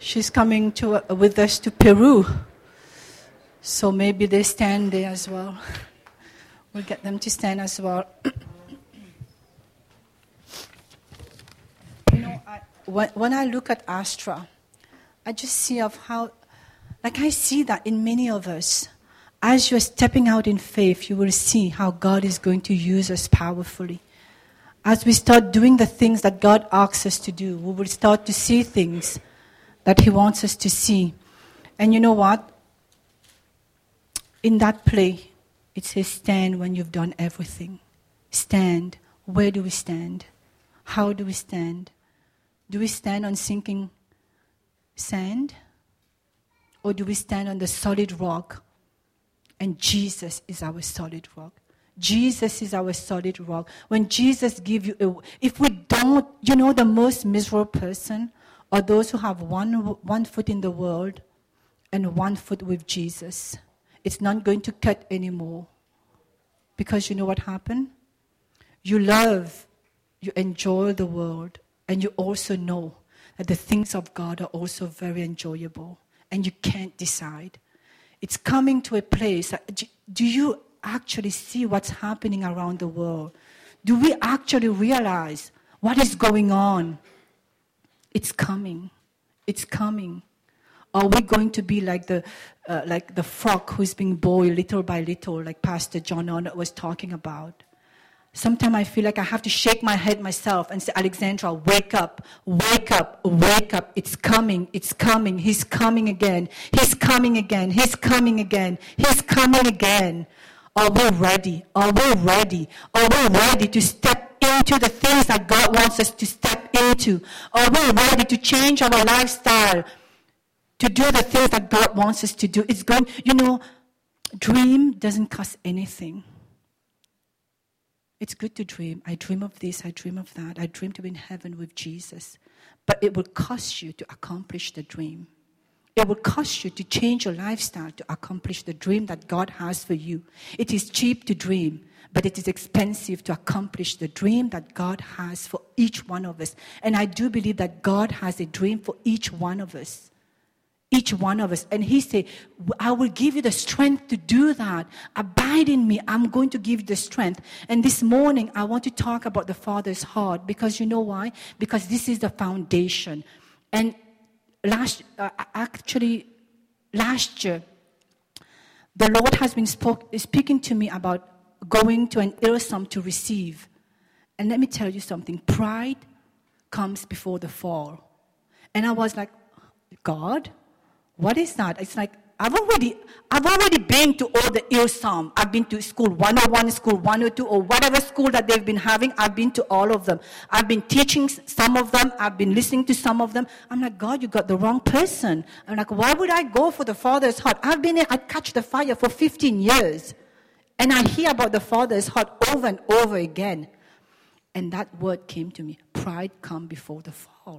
She's coming with us to Peru. So maybe they stand there as well. We'll get them to stand as well. When I look at Astra, I just see of how, I see that in many of us. As you're stepping out in faith, you will see how God is going to use us powerfully. As we start doing the things that God asks us to do, we will start to see things that He wants us to see. And you know what? In that play, it says, stand when you've done everything. Stand. Where do we stand? How do we stand? Do we stand on sinking sand? Or do we stand on the solid rock? And Jesus is our solid rock. Jesus is our solid rock. When Jesus gives you, if we don't, the most miserable person are those who have one foot in the world and 1 foot with Jesus. It's not going to cut anymore. Because you know what happened? You love, you enjoy the world, and you also know that the things of God are also very enjoyable, and you can't decide. It's coming to a place. Do you actually see what's happening around the world? Do we actually realize what is going on? It's coming. It's coming. Are we going to be like the frog who's being boiled little by little, like Pastor John Arnott was talking about? Sometimes I feel like I have to shake my head myself and say, Alexandra, wake up, wake up, wake up. It's coming, it's coming. He's coming again. He's coming again. He's coming again. He's coming again. Are we ready? Are we ready? Are we ready to step into the things that God wants us to step into? Are we ready to change our lifestyle, to do the things that God wants us to do? It's going, dream doesn't cost anything. It's good to dream. I dream of this, I dream of that. I dream to be in heaven with Jesus. But it will cost you to accomplish the dream. It will cost you to change your lifestyle to accomplish the dream that God has for you. It is cheap to dream, but it is expensive to accomplish the dream that God has for each one of us. And I do believe that God has a dream for each one of us. Each one of us. And He said, I will give you the strength to do that. Abide in me. I'm going to give you the strength. And this morning, I want to talk about the Father's heart. Because you know why? Because this is the foundation. And last year, the Lord has been speaking to me about going to an Hillsong to receive. And let me tell you something. Pride comes before the fall. And I was like, God, what is that? It's like, I've already been to all the Hillsong. I've been to school 101, school 102, or whatever school that they've been having. I've been to all of them. I've been teaching some of them. I've been listening to some of them. I'm like, God, you got the wrong person. I'm like, why would I go for the Father's heart? I've been here at Catch the Fire for 15 years. And I hear about the Father's heart over and over again. And that word came to me. Pride come before the fall.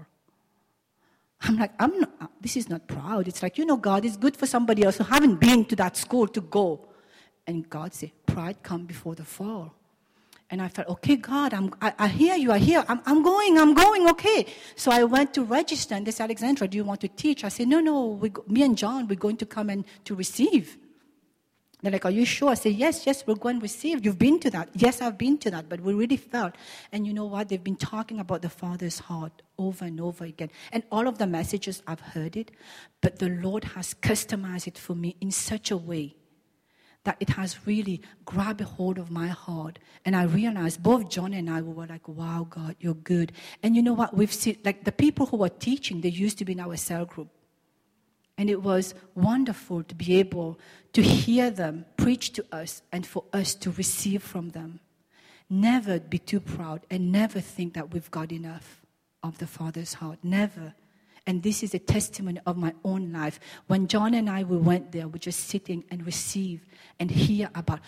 I'm like, this is not proud. It's like, God is good for somebody else who haven't been to that school to go. And God said, pride come before the fall. And I felt, okay, God, I hear you, I'm going, okay. So I went to register, and they said, Alexandra, do you want to teach? I said, no, me and John, we're going to come and to receive. They're like, are you sure? I said, yes, we'll go and receive. You've been to that. Yes, I've been to that, but we really felt. And you know what? They've been talking about the Father's heart over and over again. And all of the messages, I've heard it, but the Lord has customized it for me in such a way that it has really grabbed a hold of my heart. And I realized both John and I were like, wow, God, you're good. And you know what? We've seen, like the people who were teaching, they used to be in our cell group. And it was wonderful to be able to hear them preach to us and for us to receive from them. Never be too proud and never think that we've got enough of the Father's heart. Never. And this is a testimony of my own life. When John and I, we went there, we just sitting and receive and hear about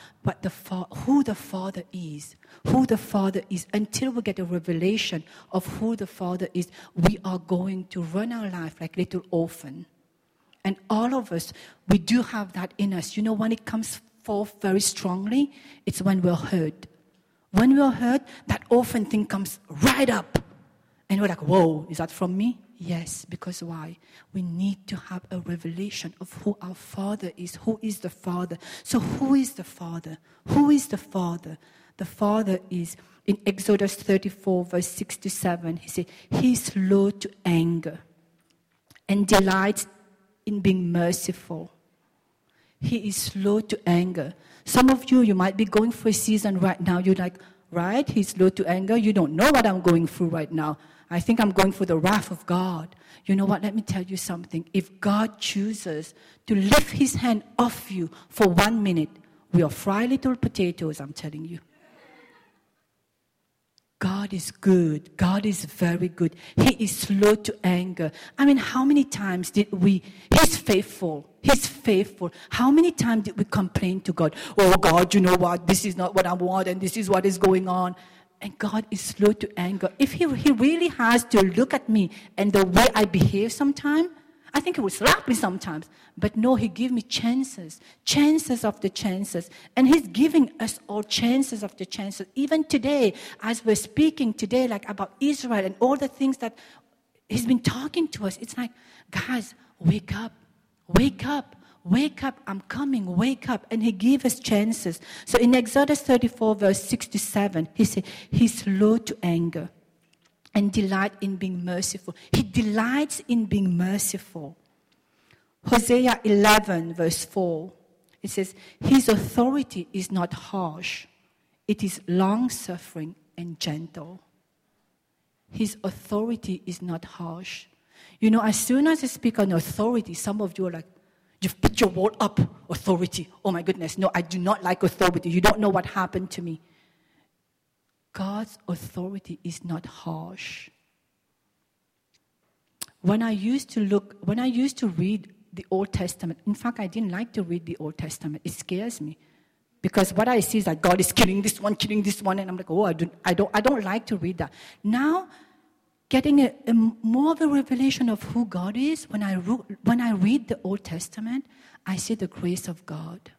who the Father is. Who the Father is. Until we get a revelation of who the Father is, we are going to run our life like little orphan. And all of us, we do have that in us. When it comes forth very strongly, it's when we're hurt. When we're hurt, that orphan thing comes right up. And we're like, whoa, is that from me? Yes, because why? We need to have a revelation of who our Father is. Who is the Father? So who is the Father? Who is the Father? The Father is, in Exodus 34, verse 6 to 7, he said, He is slow to anger and delights in being merciful. He is slow to anger. Some of you might be going through a season right now. You're like, right? He's slow to anger. You don't know what I'm going through right now. I think I'm going through the wrath of God. You know what? Let me tell you something. If God chooses to lift his hand off you for 1 minute, we are fry little potatoes, I'm telling you. God is good. God is very good. He is slow to anger. I mean, how many times did He's faithful. He's faithful. How many times did we complain to God? Oh, God, you know what? This is not what I want and this is what is going on. And God is slow to anger. If he really has to look at me and the way I behave sometimes, I think he would slap me sometimes. But no, he gives me chances after chances. And he's giving us all chances after chances. Even today, as we're speaking today, like about Israel and all the things that he's been talking to us, it's like, guys, wake up, wake up. Wake up, I'm coming, wake up. And he gave us chances. So in Exodus 34, verse 6 to 7, he said, he's slow to anger and delight in being merciful. He delights in being merciful. Hosea 11, verse 4, it says, his authority is not harsh. It is long-suffering and gentle. His authority is not harsh. You know, as soon as I speak on authority, some of you are like, you've put your wall up, authority. Oh my goodness, no, I do not like authority. You don't know what happened to me. God's authority is not harsh. When I used to read the Old Testament, in fact, I didn't like to read the Old Testament. It scares me. Because what I see is that God is killing this one, and I'm like, oh, I don't like to read that. Now, getting a more of a revelation of who God is, when I read the Old Testament, I see the grace of God,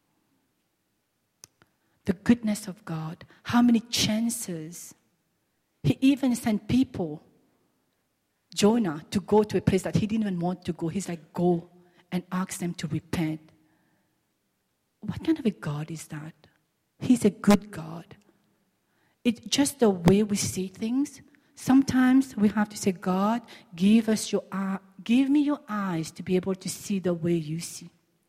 the goodness of God, how many chances. He even sent people, Jonah, to go to a place that he didn't even want to go. He's like, go and ask them to repent. What kind of a God is that? He's a good God. It's just the way we see things. Sometimes we have to say, God, give me your eyes to be able to see the way you see.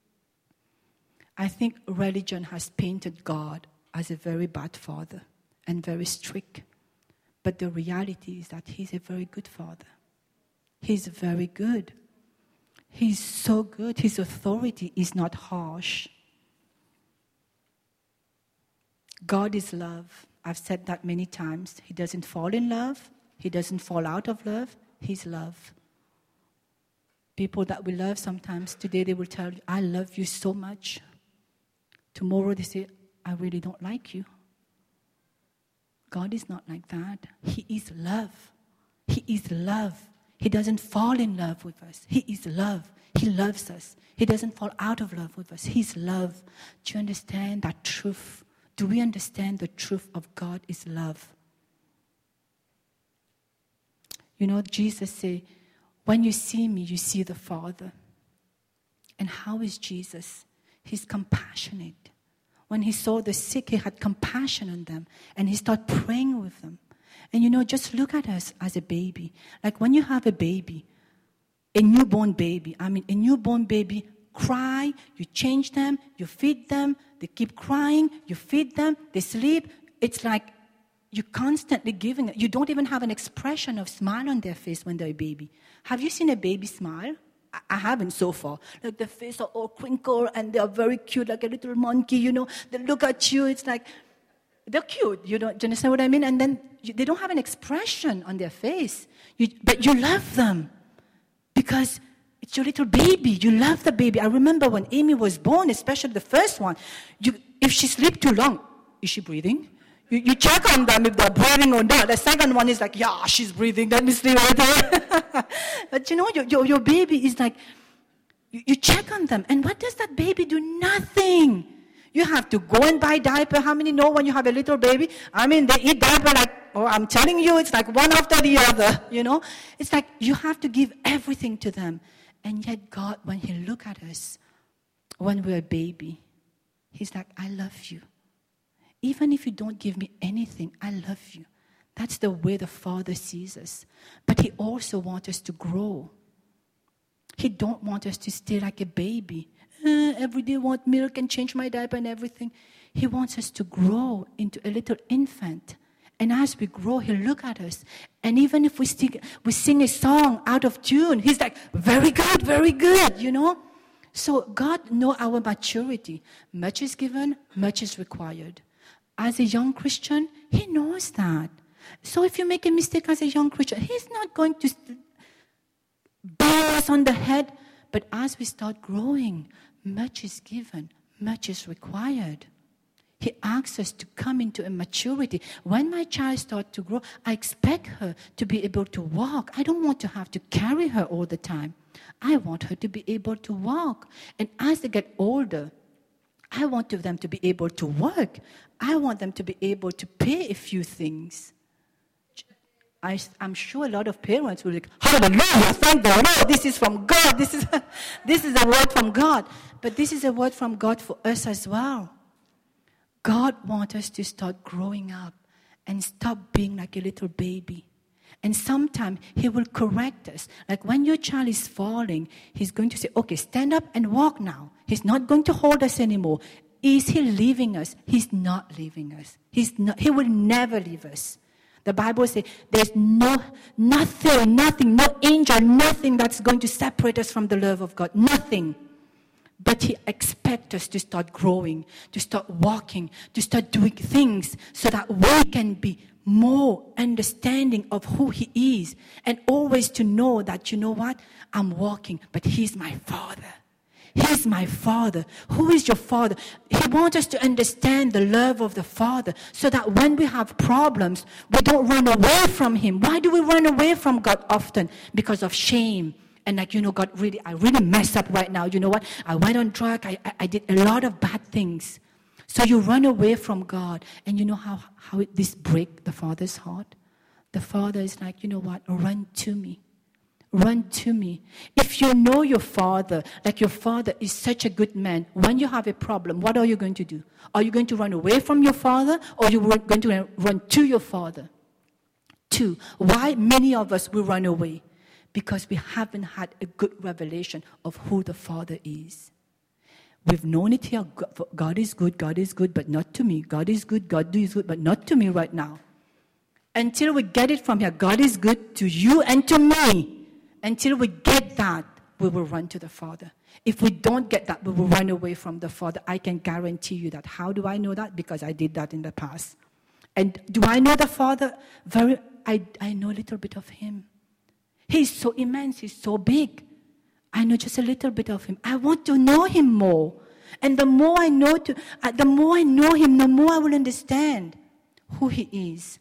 I think religion has painted God as a very bad father and very strict. But the reality is that he's a very good father. He's very good. He's so good. His authority is not harsh. God is love. I've said that many times. He doesn't fall in love. He doesn't fall out of love. He's love. People that we love sometimes, today they will tell you, I love you so much. Tomorrow they say, I really don't like you. God is not like that. He is love. He is love. He doesn't fall in love with us. He is love. He loves us. He doesn't fall out of love with us. He's love. Do you understand that truth? Do we understand the truth of God is love? You know, Jesus said, when you see me, you see the Father. And how is Jesus? He's compassionate. When he saw the sick, he had compassion on them. And he started praying with them. And you know, just look at us as a baby. Like when you have a baby, a newborn baby cry, you change them, you feed them, they keep crying, you feed them, they sleep. It's like you're constantly giving it. You don't even have an expression of smile on their face when they're a baby. Have you seen a baby smile? I haven't so far. Like the face are all crinkled and they are very cute, like a little monkey, you know. They look at you, it's like, they're cute, do you understand what I mean? And then they don't have an expression on their face. But you love them because it's your little baby. You love the baby. I remember when Amy was born, especially the first one, if she slept too long, is she breathing? You check on them if they're breathing or not. The second one is like, yeah, she's breathing. Let me sleep with her. But you know, your baby is like, you check on them. And what does that baby do? Nothing. You have to go and buy diaper. How many know when you have a little baby? I mean, they eat diaper like, oh, I'm telling you, it's like one after the other, you know. It's like you have to give everything to them. And yet God, when He look at us, when we're a baby, He's like, I love you. Even if you don't give me anything, I love you. That's the way the Father sees us. But He also wants us to grow. He don't want us to stay like a baby. Every day want milk and change my diaper and everything. He wants us to grow into a little infant. And as we grow, He'll look at us. And even if we sing a song out of tune, He's like, very good, you know. So God knows our maturity. Much is given, much is required. As a young Christian, He knows that. So if you make a mistake as a young Christian, He's not going to bang us on the head. But as we start growing, much is given, much is required. He asks us to come into a maturity. When my child starts to grow, I expect her to be able to walk. I don't want to have to carry her all the time. I want her to be able to walk. And as they get older, I want them to be able to work. I want them to be able to pay a few things. I'm sure a lot of parents will be like, hallelujah, thank the Lord, this is from God. This is a word from God. But this is a word from God for us as well. God wants us to start growing up and stop being like a little baby. And sometimes He will correct us. Like when your child is falling, He's going to say, okay, stand up and walk now. He's not going to hold us anymore. Is He leaving us? He's not leaving us. He will never leave us. The Bible says there's nothing, no angel, nothing that's going to separate us from the love of God. Nothing. But He expects us to start growing, to start walking, to start doing things so that we can be more understanding of who He is. And always to know that, you know what, I'm walking, but He's my Father. He's my Father. Who is your Father? He wants us to understand the love of the Father so that when we have problems, we don't run away from Him. Why do we run away from God often? Because of shame. And like, you know, God, I really messed up right now. You know what? I went on drug. I did a lot of bad things. So you run away from God. And you know how this breaks the Father's heart? The Father is like, you know what? Run to me. Run to me. If you know your Father, like your Father is such a good man, when you have a problem, what are you going to do? Are you going to run away from your Father, or are you going to run to your Father? Two, why many of us will run away? Because we haven't had a good revelation of who the Father is. We've known it here, God is good, but not to me. God is good, but not to me right now. Until we get it from here, God is good to you and to me. Until we get that, we will run to the Father. If we don't get that, we will run away from the Father. I can guarantee you that. How do I know that? Because I did that in the past. And do I know the Father? I know a little bit of Him. He's so immense. He's so big. I know just a little bit of Him. I want to know Him more. And the more I know Him, the more I will understand who He is.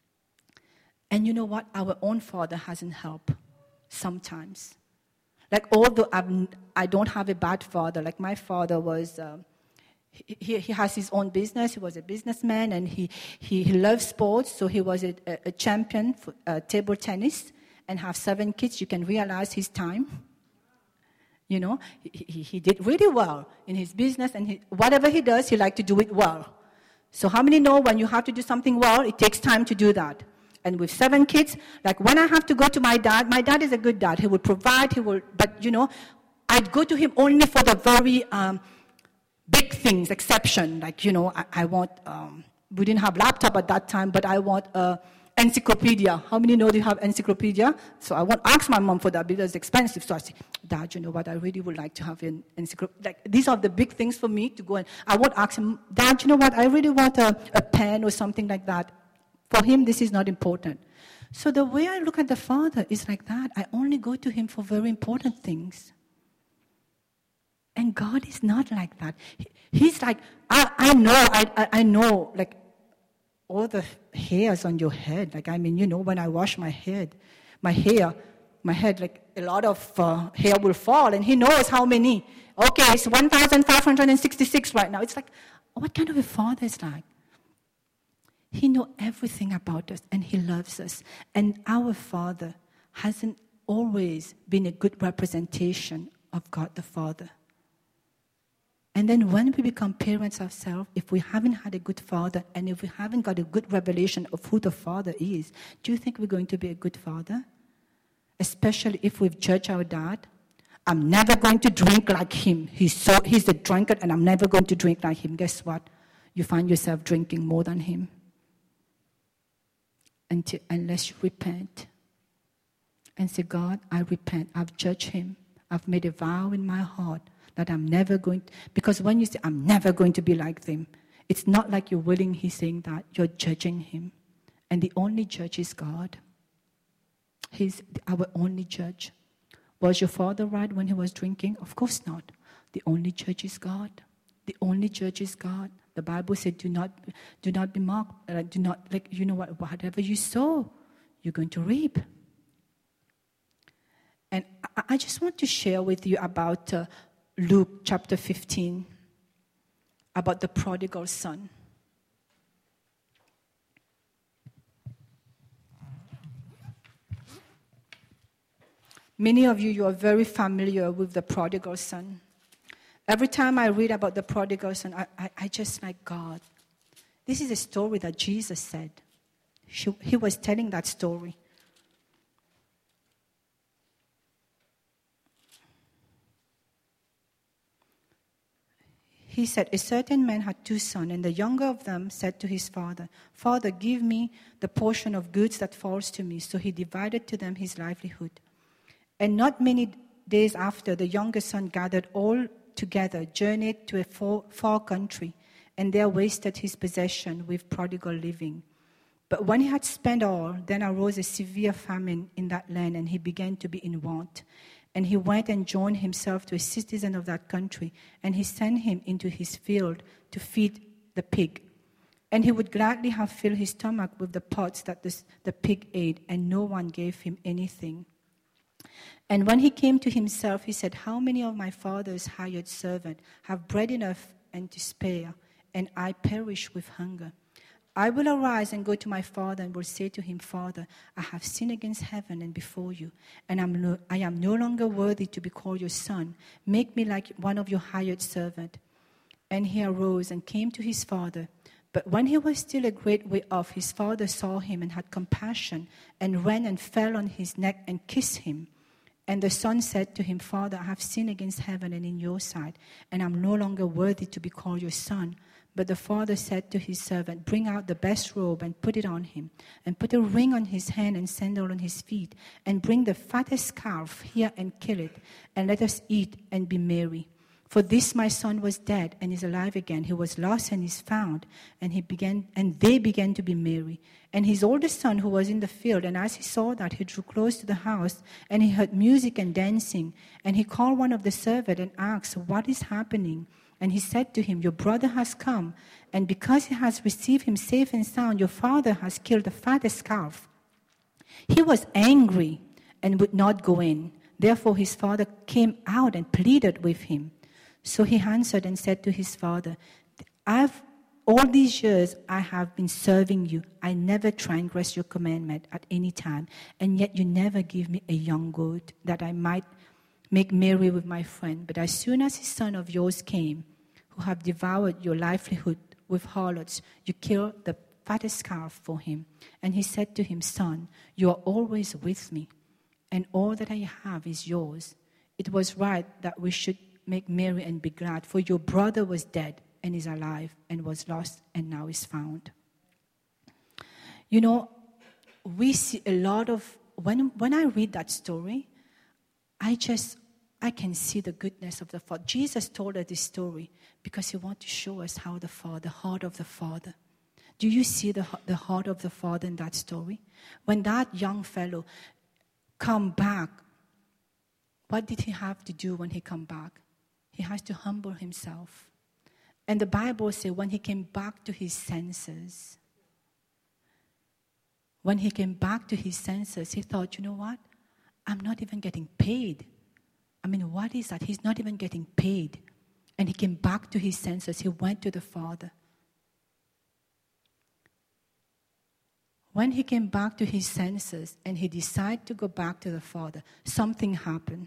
And you know what? Our own Father hasn't helped. Sometimes. Like, although I don't have a bad father, like my father was, he has his own business, he was a businessman, and he loves sports, so he was a champion for table tennis, and have 7 kids. You can realize his time. You know, he did really well in his business, and whatever he does, he likes to do it well. So how many know when you have to do something well, it takes time to do that? And with 7 kids, like when I have to go to my dad is a good dad. He will provide, but you know, I'd go to him only for the very big things, exception. Like, you know, I want, we didn't have laptop at that time, but I want encyclopedia. How many know they have encyclopedia? So I won't ask my mom for that because it's expensive. So I say, Dad, you know what, I really would like to have an encyclopedia. Like, these are the big things for me to go and I won't ask him, Dad, you know what, I really want a pen or something like that. For him, this is not important. So the way I look at the Father is like that. I only go to Him for very important things. And God is not like that. He's like, I know, like, all the hairs on your head. Like, I mean, you know, when I wash my head, like, a lot of hair will fall, and He knows how many. Okay, it's 1,566 right now. It's like, what kind of a father is like? He knows everything about us and he loves us. And our Father hasn't always been a good representation of God the Father. And then when we become parents ourselves, if we haven't had a good father and if we haven't got a good revelation of who the Father is, do you think we're going to be a good father? Especially if we've judged our dad. I'm never going to drink like him. He's a drunkard and I'm never going to drink like him. Guess what? You find yourself drinking more than him. Unless you repent and say, God, I repent. I've judged him. I've made a vow in my heart that I'm never going to, because when you say, I'm never going to be like them, it's not like you're willing, he's saying that, you're judging him. And the only judge is God. He's our only judge. Was your father right when he was drinking? Of course not. The only judge is God. The only judge is God. The Bible said, do not be mocked. Whatever you sow, you're going to reap. And I just want to share with you about Luke chapter 15, about the prodigal son. Many of you are very familiar with the prodigal son. Every time I read about the prodigal son, I just like, God, this is a story that Jesus said. He was telling that story. He said, a certain man had 2 sons, and the younger of them said to his father, Father, give me the portion of goods that falls to me. So he divided to them his livelihood. And not many days after, the younger son gathered all together, journeyed to a far country, and there wasted his possession with prodigal living. But when he had spent all, then arose a severe famine in that land, and he began to be in want. And he went and joined himself to a citizen of that country, and he sent him into his field to feed the pig. And he would gladly have filled his stomach with the pods that the pig ate, and no one gave him anything. And when he came to himself, he said, how many of my father's hired servants have bread enough and to spare, and I perish with hunger? I will arise and go to my father and will say to him, Father, I have sinned against heaven and before you, and I am no longer worthy to be called your son. Make me like one of your hired servants. And he arose and came to his father. But when he was still a great way off, his father saw him and had compassion, and ran and fell on his neck and kissed him. And the son said to him, Father, I have sinned against heaven and in your sight, and I'm no longer worthy to be called your son. But the father said to his servant, bring out the best robe and put it on him, and put a ring on his hand and sandal on his feet, and bring the fattest calf here and kill it, and let us eat and be merry. For this my son was dead and is alive again. He was lost and is found. And they began to be merry. And his oldest son, who was in the field, and as he saw that, he drew close to the house, and he heard music and dancing. And he called one of the servants and asked, what is happening? And he said to him, your brother has come, and because he has received him safe and sound, your father has killed the fattest calf. He was angry and would not go in. Therefore his father came out and pleaded with him. So he answered and said to his father, all these years I have been serving you. I never transgressed your commandment at any time, and yet you never give me a young goat that I might make merry with my friend. But as soon as a son of yours came, who have devoured your livelihood with harlots, you killed the fattest calf for him. And he said to him, Son, you are always with me, and all that I have is yours. It was right that we should make merry and be glad, for your brother was dead and is alive, and was lost and now is found. You know, we see a lot of, when I read that story, I can see the goodness of the Father. Jesus told us this story because he wanted to show us how the heart of the Father. Do you see the heart of the Father in that story? When that young fellow come back, what did he have to do when he come back? He has to humble himself. And the Bible says when he came back to his senses, he thought, you know what? I'm not even getting paid. I mean, what is that? He's not even getting paid. And he came back to his senses. He went to the Father. When he came back to his senses and he decided to go back to the Father, something happened.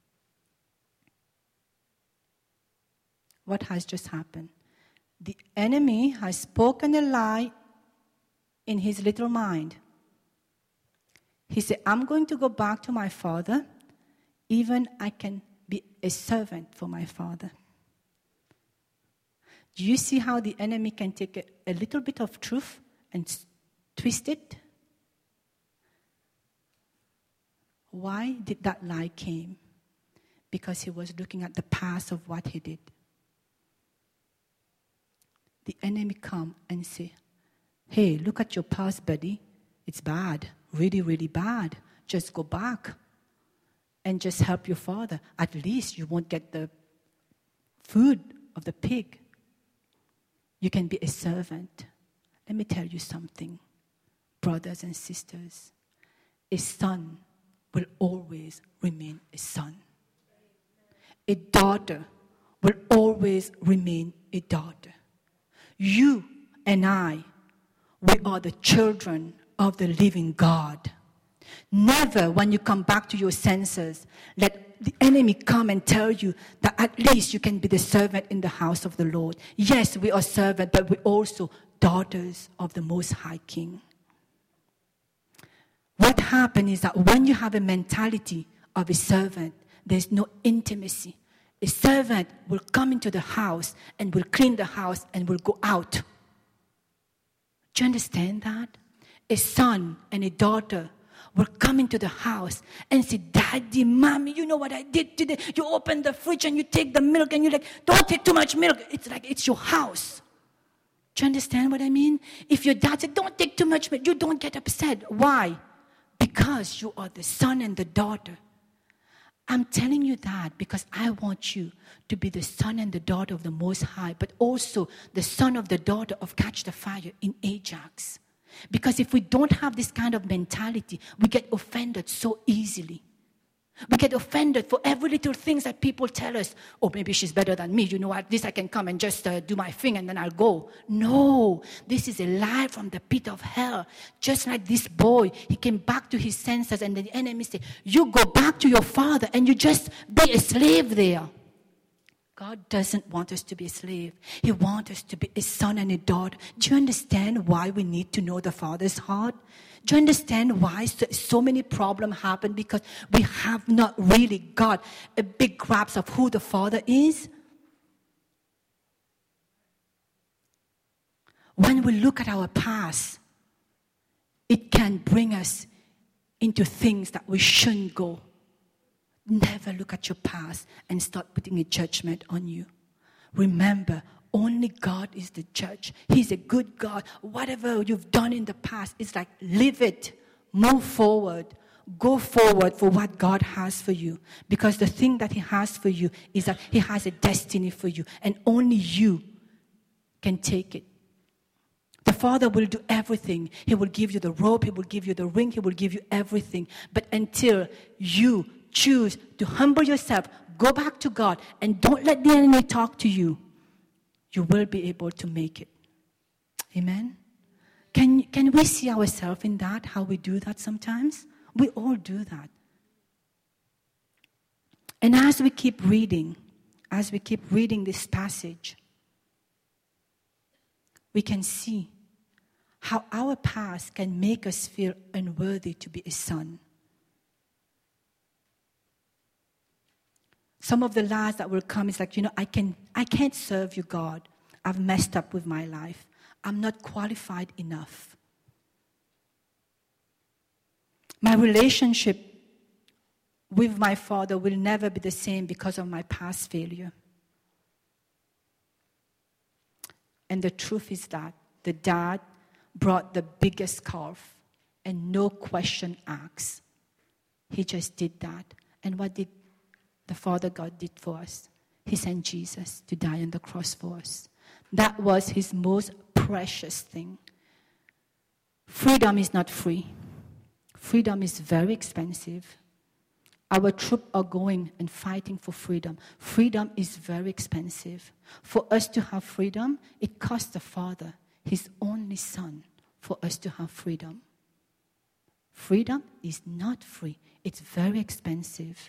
What has just happened? The enemy has spoken a lie in his little mind. He said, I'm going to go back to my Father, even I can be a servant for my Father. Do you see how the enemy can take a little bit of truth and twist it? Why did that lie came? Because he was looking at the past of what he did. The enemy come and say, hey, look at your past, buddy. It's bad, really, really bad. Just go back and just help your Father. At least you won't get the food of the pig. You can be a servant. Let me tell you something, brothers and sisters. A son will always remain a son. A daughter will always remain a daughter. You and I, we are the children of the living God. Never, when you come back to your senses, let the enemy come and tell you that at least you can be the servant in the house of the Lord. Yes, we are servants, but we're also daughters of the Most High King. What happens is that when you have a mentality of a servant, there's no intimacy. A servant will come into the house and will clean the house and will go out. Do you understand that? A son and a daughter will come into the house and say, Daddy, Mommy, you know what I did today? You open the fridge and you take the milk and you're like, don't take too much milk. It's like it's your house. Do you understand what I mean? If your dad said, don't take too much milk, you don't get upset. Why? Because you are the son and the daughter. I'm telling you that because I want you to be the son and the daughter of the Most High, but also the son of the daughter of Catch the Fire in Ajax. Because if we don't have this kind of mentality, we get offended so easily. We get offended for every little things that people tell us. Oh, maybe she's better than me. You know, at least I can come and just do my thing and then I'll go. No, this is a lie from the pit of hell. Just like this boy, he came back to his senses and the enemy said, you go back to your father and you just be a slave there. God doesn't want us to be a slave. He wants us to be a son and a daughter. Do you understand why we need to know the Father's heart? Do you understand why so many problems happen? Because we have not really got a big grasp of who the Father is. When we look at our past, it can bring us into things that we shouldn't go. Never look at your past and start putting a judgment on you. Remember, only God is the judge. He's a good God. Whatever you've done in the past, it's like live it, move forward, go forward for what God has for you. Because the thing that He has for you is that He has a destiny for you, and only you can take it. The Father will do everything. He will give you the robe, He will give you the ring, He will give you everything. But until you choose to humble yourself, go back to God, and don't let the enemy talk to you, you will be able to make it. Amen? Can we see ourselves in that, how we do that sometimes? We all do that. And as we keep reading this passage, we can see how our past can make us feel unworthy to be a son. Some of the lies that will come is like, I can't serve you, God. I've messed up with my life. I'm not qualified enough. My relationship with my father will never be the same because of my past failure. And the truth is that the dad brought the biggest calf and no question asked. He just did that. And what did the Father God did for us? He sent Jesus to die on the cross for us. That was His most precious thing. Freedom is not free. Freedom is very expensive. Our troops are going and fighting for freedom. Freedom is very expensive. For us to have freedom, it cost the Father, His only Son, for us to have freedom. Freedom is not free. It's very expensive.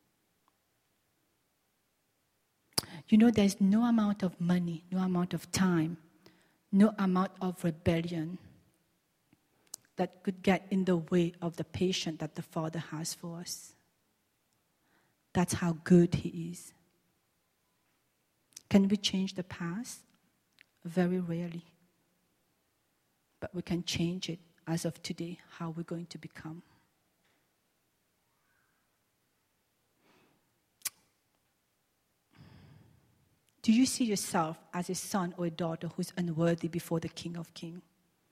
You know, there's no amount of money, no amount of time, no amount of rebellion that could get in the way of the patience that the Father has for us. That's how good He is. Can we change the past? Very rarely. But we can change it as of today, how we're going to become. Do you see yourself as a son or a daughter who's unworthy before the King of Kings?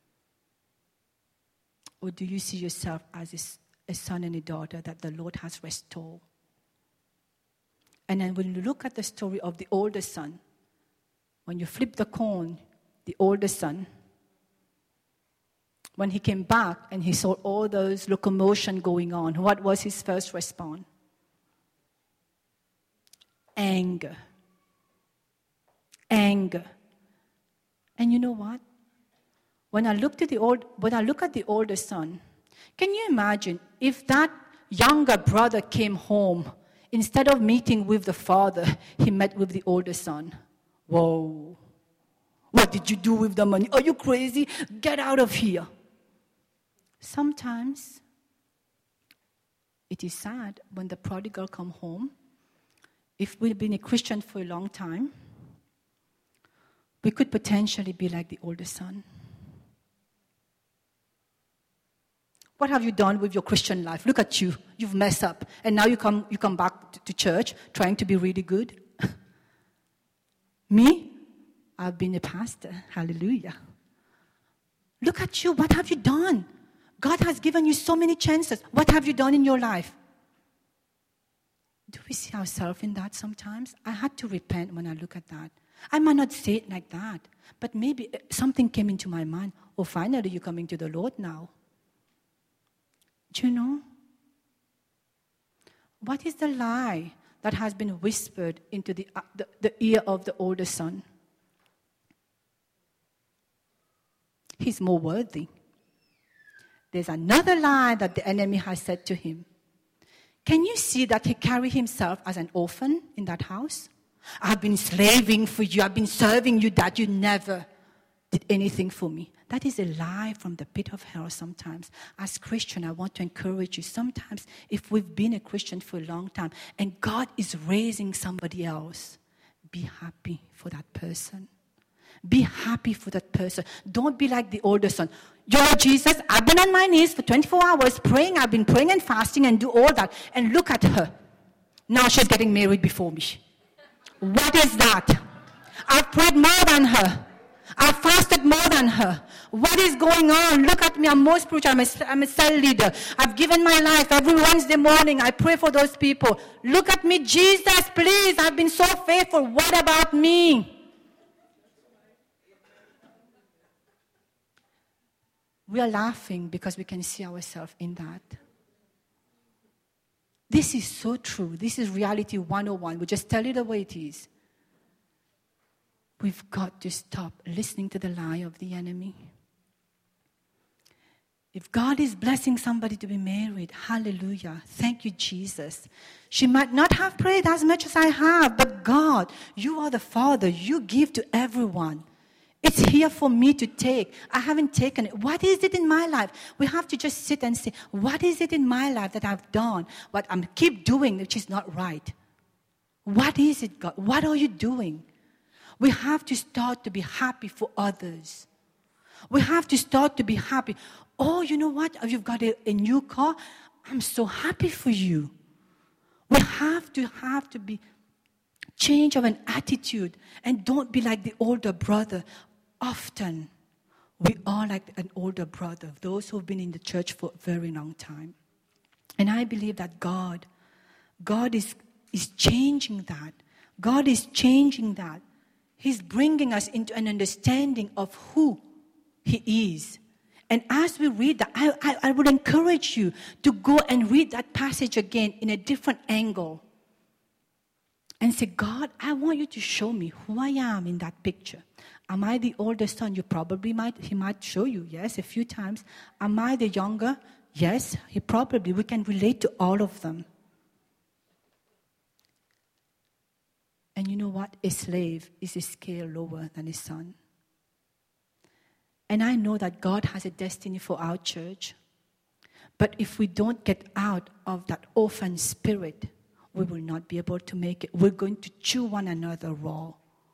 Or do you see yourself as a son and a daughter that the Lord has restored? And then when you look at the story of the older son, when you flip the coin, the older son, when he came back and he saw all those locomotion going on, what was his first response? Anger. Anger. And you know what? When I look at the older son, can you imagine if that younger brother came home, instead of meeting with the father, he met with the older son? Whoa. What did you do with the money? Are you crazy? Get out of here. Sometimes it is sad when the prodigal come home. If we've been a Christian for a long time, we could potentially be like the older son. What have you done with your Christian life? Look at you. You've messed up. And now you come back to church trying to be really good. Me? I've been a pastor. Hallelujah. Look at you. What have you done? God has given you so many chances. What have you done in your life? Do we see ourselves in that sometimes? I had to repent when I look at that. I might not say it like that, but maybe something came into my mind. Oh, finally you're coming to the Lord now. Do you know? What is the lie that has been whispered into the ear of the older son? He's more worthy. There's another lie that the enemy has said to him. Can you see that he carried himself as an orphan in that house? I've been slaving for you. I've been serving you, Dad. You never did anything for me. That is a lie from the pit of hell sometimes. As Christian, I want to encourage you. Sometimes if we've been a Christian for a long time and God is raising somebody else, be happy for that person. Be happy for that person. Don't be like the older son. You know, Jesus, I've been on my knees for 24 hours praying. I've been praying and fasting and do all that. And look at her. Now she's getting married before me. What is that? I've prayed more than her. I've fasted more than her. What is going on? Look at me. I'm more spiritual. I'm a cell leader. I've given my life every Wednesday morning. I pray for those people. Look at me. Jesus, please. I've been so faithful. What about me? We are laughing because we can see ourselves in that. This is so true. This is reality 101. We just tell it the way it is. We've got to stop listening to the lie of the enemy. If God is blessing somebody to be married, hallelujah. Thank you, Jesus. She might not have prayed as much as I have, but God, you are the Father. You give to everyone. It's here for me to take. I haven't taken it. What is it in my life? We have to just sit and say, what is it in my life that I've done, what I keep doing, which is not right? What is it, God? What are you doing? We have to start to be happy for others. We have to start to be happy. Oh, you know what? You've got a new car. I'm so happy for you. We have to be change of an attitude and don't be like the older brother. Often, we are like an older brother, those who have been in the church for a very long time. And I believe that God is changing that. God is changing that. He's bringing us into an understanding of who He is And as we read that, I would encourage you to go and read that passage again in a different angle. And say, God, I want you to show me who I am in that picture. Am I the older son? He might show you, yes, a few times. Am I the younger? Yes, we can relate to all of them. And you know what? A slave is a scale lower than a son. And I know that God has a destiny for our church. But if we don't get out of that orphan spirit, we will not be able to make it. We're going to chew one another raw.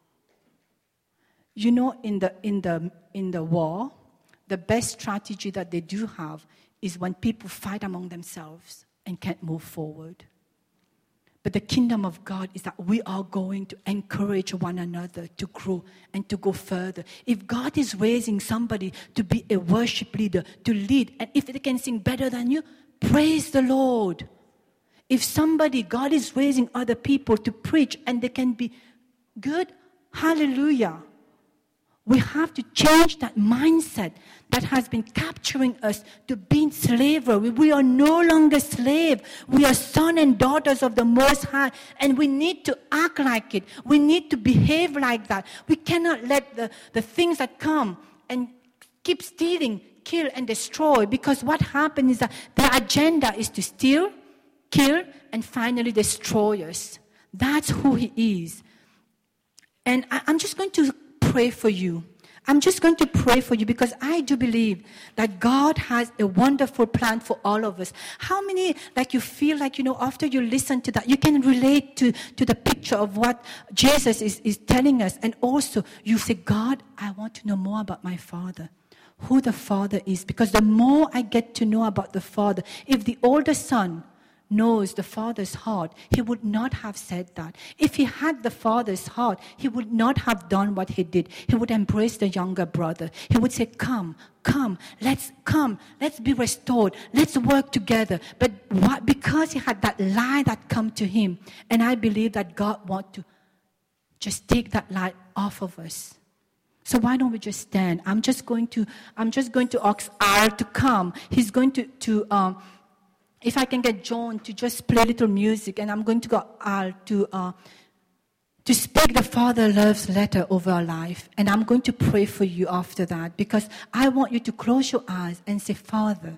You know, in the war, the best strategy that they do have is when people fight among themselves and can't move forward. But the kingdom of God is that we are going to encourage one another to grow and to go further. If God is raising somebody to be a worship leader, to lead, and if they can sing better than you, praise the Lord. If God is raising other people to preach and they can be good, hallelujah. We have to change that mindset that has been capturing us to be in slavery. We are no longer slaves. We are sons and daughters of the Most High, and we need to act like it. We need to behave like that. We cannot let the things that come and keep stealing, kill, and destroy, because what happens is that their agenda is to steal, kill, and finally destroy us. That's who He is. And I'm just going to pray for you. I'm just going to pray for you because I do believe that God has a wonderful plan for all of us. How many, you feel like, after you listen to that, you can relate to the picture of what Jesus is telling us. And also you say, God, I want to know more about my Father, who the Father is. Because the more I get to know about the Father, if the older son knows the Father's heart, he would not have said that. If he had the Father's heart, he would not have done what he did. He would embrace the younger brother. He would say, come, let's be restored, let's work together. But because he had that lie that come to him, and I believe that God wants to just take that lie off of us. So why don't we just stand? I'm just going to ask Al to come. He's going to if I can get John to just play a little music, and I'm going to go Al to speak the Father loves letter over our life. And I'm going to pray for you after that, because I want you to close your eyes and say, Father,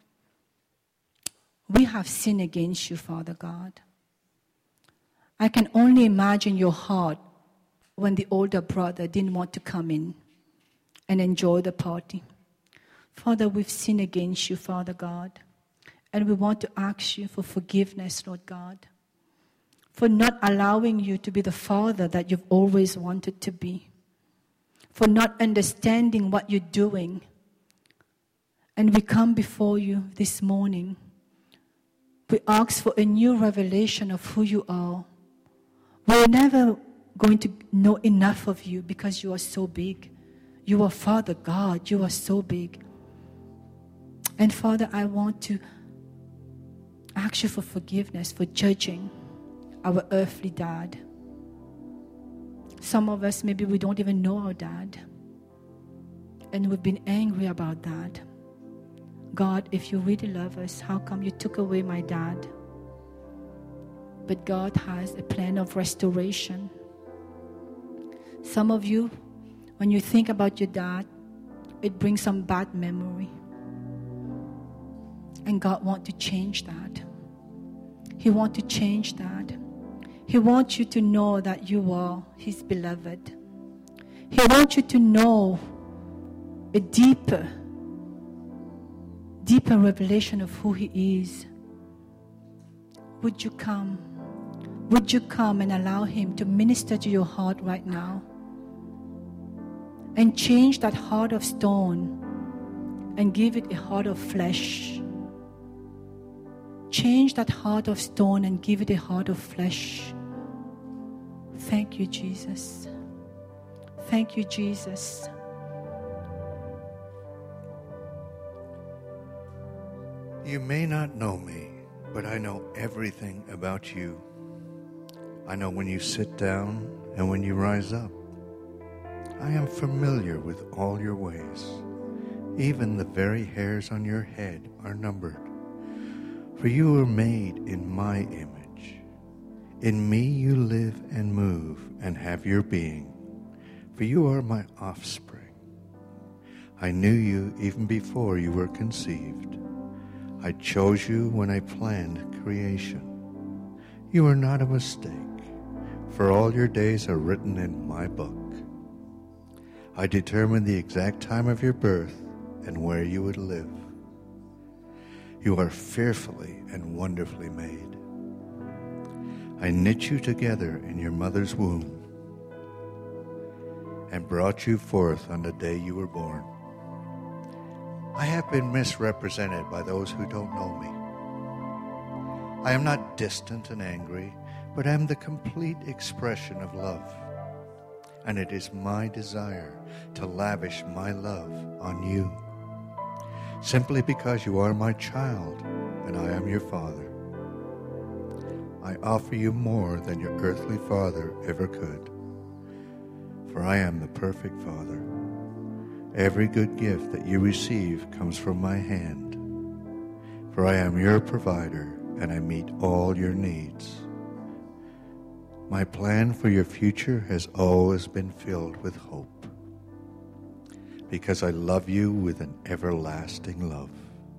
we have sinned against you, Father God. I can only imagine your heart when the older brother didn't want to come in and enjoy the party. Father, we've sinned against you, Father God. And we want to ask you for forgiveness, Lord God, for not allowing you to be the Father that you've always wanted to be, for not understanding what you're doing. And we come before you this morning. We ask for a new revelation of who you are. We're never going to know enough of you because you are so big. You are Father God. You are so big. And Father, I want to ask you for forgiveness for judging our earthly dad. Some of us, maybe we don't even know our dad. And we've been angry about that. God, if you really love us, how come you took away my dad? But God has a plan of restoration. Some of you, when you think about your dad, it brings some bad memory. And God wants to change that. He wants to change that. He wants you to know that you are His beloved. He wants you to know a deeper revelation of who He is. Would you come? Would you come and allow Him to minister to your heart right now? And change that heart of stone and give it a heart of flesh. Change that heart of stone and give it a heart of flesh. Thank you, Jesus. Thank you, Jesus. You may not know me, but I know everything about you. I know when you sit down and when you rise up. I am familiar with all your ways. Even the very hairs on your head are numbered. For you were made in my image. In me you live and move and have your being. For you are my offspring. I knew you even before you were conceived. I chose you when I planned creation. You are not a mistake, for all your days are written in my book. I determined the exact time of your birth and where you would live. You are fearfully and wonderfully made. I knit you together in your mother's womb and brought you forth on the day you were born. I have been misrepresented by those who don't know me. I am not distant and angry, but am the complete expression of love. And it is my desire to lavish my love on you, simply because you are my child and I am your father. I offer you more than your earthly father ever could, for I am the perfect father. Every good gift that you receive comes from my hand, for I am your provider and I meet all your needs. My plan for your future has always been filled with hope, because I love you with an everlasting love.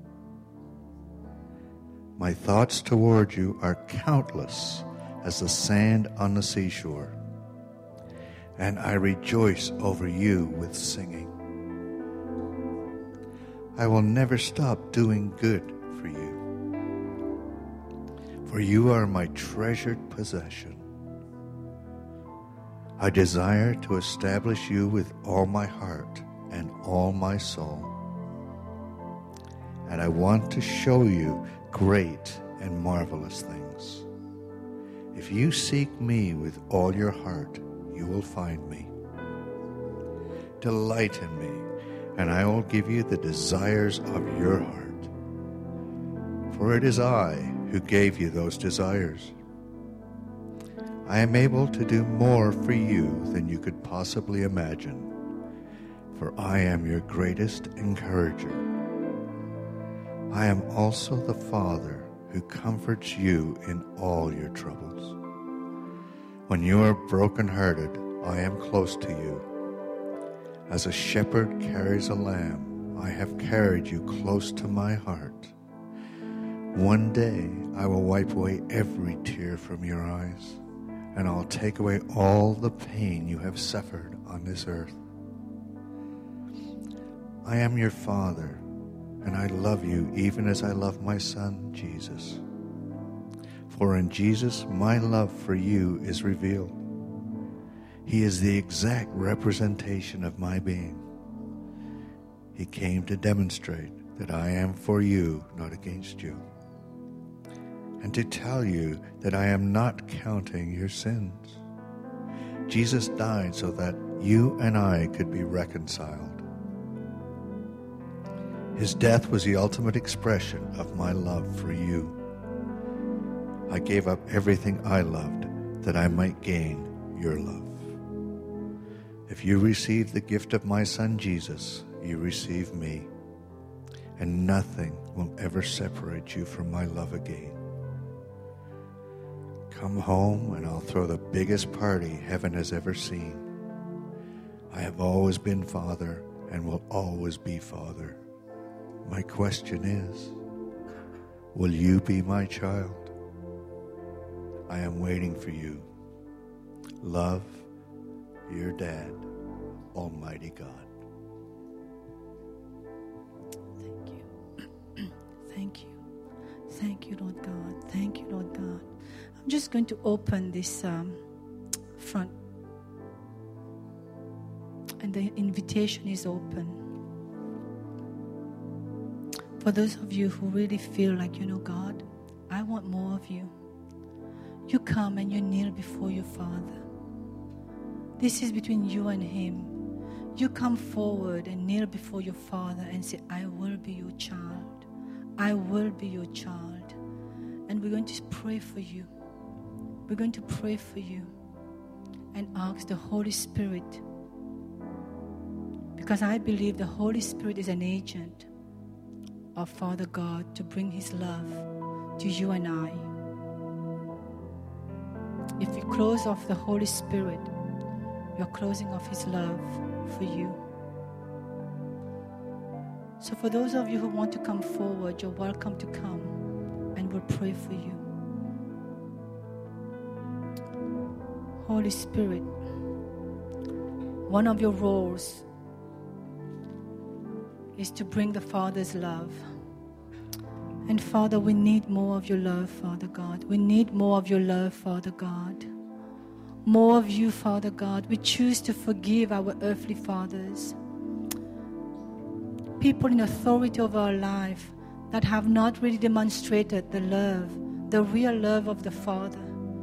My thoughts toward you are countless as the sand on the seashore, and I rejoice over you with singing. I will never stop doing good for you, for you are my treasured possession. I desire to establish you with all my heart and all my soul. And I want to show you great and marvelous things. If you seek me with all your heart, you will find me. Delight in me, and I will give you the desires of your heart. For it is I who gave you those desires. I am able to do more for you than you could possibly imagine, for I am your greatest encourager. I am also the Father who comforts you in all your troubles. When you are brokenhearted, I am close to you. As a shepherd carries a lamb, I have carried you close to my heart. One day I will wipe away every tear from your eyes, and I'll take away all the pain you have suffered on this earth. I am your Father, and I love you even as I love my Son, Jesus. For in Jesus, my love for you is revealed. He is the exact representation of my being. He came to demonstrate that I am for you, not against you, and to tell you that I am not counting your sins. Jesus died so that you and I could be reconciled. His death was the ultimate expression of my love for you. I gave up everything I loved that I might gain your love. If you receive the gift of my Son Jesus, you receive me, and nothing will ever separate you from my love again. Come home and I'll throw the biggest party heaven has ever seen. I have always been Father and will always be Father. My question is, will you be my child? I am waiting for you. Love, your dad, Almighty God. Thank you. Thank you. Thank you, Lord God. Thank you, Lord God. I'm just going to open this front, and the invitation is open. For those of you who really feel like, God, I want more of you. You come and you kneel before your Father. This is between you and Him. You come forward and kneel before your Father and say, I will be your child. I will be your child. And we're going to pray for you. We're going to pray for you and ask the Holy Spirit, Because I believe the Holy Spirit is an agent of Father God to bring His love to you and I. If we close off the Holy Spirit, we are closing off His love for you. So for those of you who want to come forward, you're welcome to come and we'll pray for you. Holy Spirit, one of your roles is to bring the Father's love. And Father, we need more of your love, Father God. We need more of your love, Father God. More of you, Father God. We choose to forgive our earthly fathers. People in authority over our life that have not really demonstrated the love, the real love of the Father.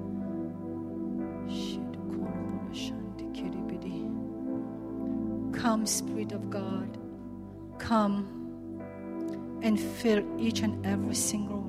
Come, Spirit of God. Come and fill each and every single